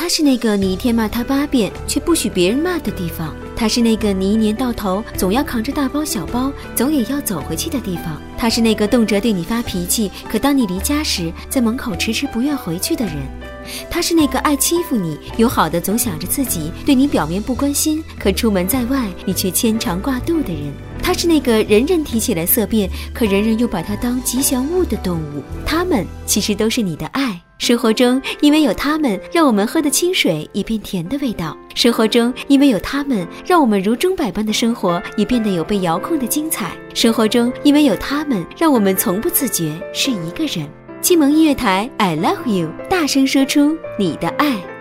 他是那个你一天骂他8遍却不许别人骂的地方，他是那个你一年到头总要扛着大包小包总也要走回去的地方，他是那个动辄对你发脾气可当你离家时在门口迟迟不愿回去的人，他是那个爱欺负你友好的总想着自己对你表面不关心可出门在外你却牵肠挂肚的人，他是那个人人提起来色变可人人又把它当吉祥物的动物，他们其实都是你的爱。生活中因为有他们让我们喝的清水也变甜的味道，生活中因为有他们让我们如钟摆般的生活也变得有被遥控的精彩，生活中因为有他们让我们从不自觉是一个人。青萌音乐台 I love you， 大声说出你的爱。